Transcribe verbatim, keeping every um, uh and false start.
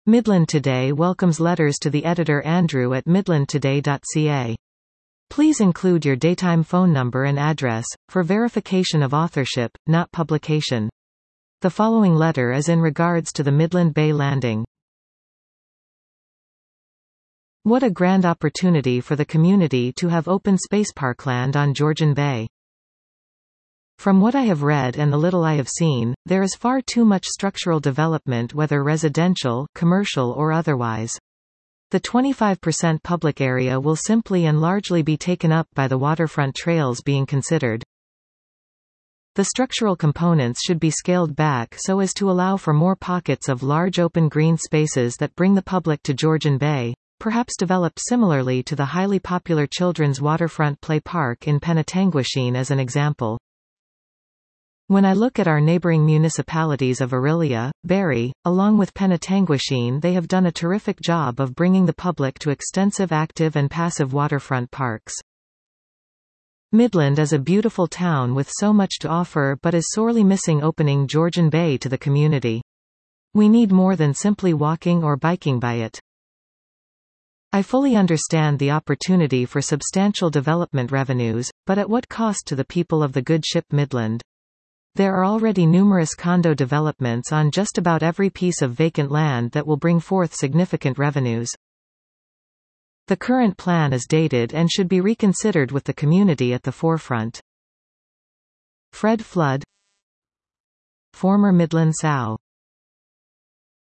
Midland Today welcomes letters to the editor Andrew at midland today dot c a. Please include your daytime phone number and address, for verification of authorship, not publication. The following letter is in regards to the Midland Bay Landing. What a grand opportunity for the community to have open space parkland on Georgian Bay. From what I have read and the little I have seen, there is far too much structural development, whether residential, commercial or otherwise. The twenty-five percent public area will simply and largely be taken up by the waterfront trails being considered. The structural components should be scaled back so as to allow for more pockets of large open green spaces that bring the public to Georgian Bay, perhaps developed similarly to the highly popular children's waterfront play park in Penetanguishene as an example. When I look at our neighboring municipalities of Orillia, Barrie, along with Penetanguishene, they have done a terrific job of bringing the public to extensive active and passive waterfront parks. Midland is a beautiful town with so much to offer but is sorely missing opening Georgian Bay to the community. We need more than simply walking or biking by it. I fully understand the opportunity for substantial development revenues, but at what cost to the people of the good ship Midland? There are already numerous condo developments on just about every piece of vacant land that will bring forth significant revenues. The current plan is dated and should be reconsidered with the community at the forefront. Fred Flood, former Midland S O W